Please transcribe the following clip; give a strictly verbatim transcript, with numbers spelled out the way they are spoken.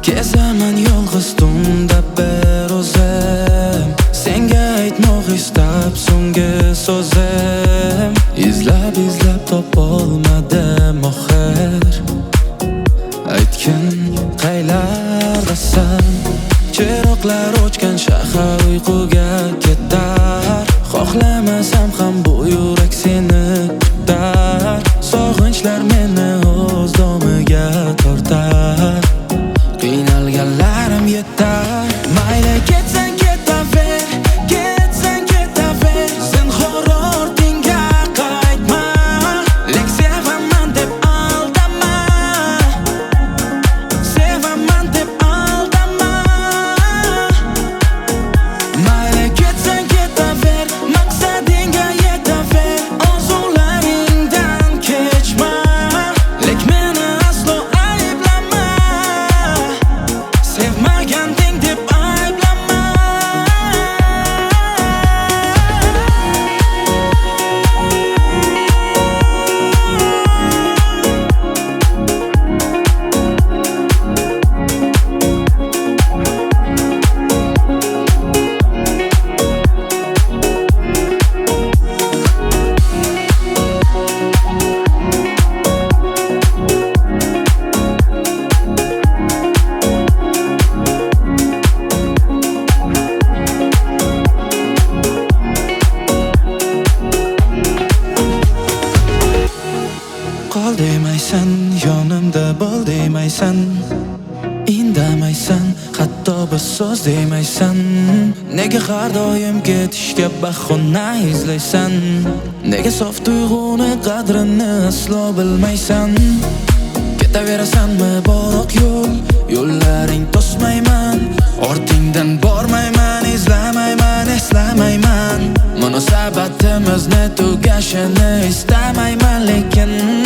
Kezaman yolg'iz tunda bir o'zim, senga aytmoq istab so'nggi so'zim. Izlab izlab topolmadim oxir, aytgin qaylardasan? Chiroqlar o'chgan shahar uyquga ketar, xohlamasam ham bu yurak seni kutar. Sog'inchlar meni o'z domiga tortar, qiynalganlarim yetar. Mayli ketsang ketaver, ketsang ketaver, zinhor ortingga qaytma. Lek sevaman deb aldama, sevaman deb aldama. Mayli ketsang ketaver, maqsadingga yetaver, orzularingdan kechma. Lek meni aslo ayblama, sevmaganding deb ayblama. Qol demaysan, yonimda bo'l demaysan, indamaysan, hatto bir so'z demaysan. Nega har doim ketishga bahona izlaysan? Nega sof tuyg'uni qadrini aslo bilmaysan? Ketaverasanmi boroq yo'l, yo'llaring to'smayman, ortingdan bormayman, izlamayman, eslamayman. Munosabatimizni tugashini istamayman, lekin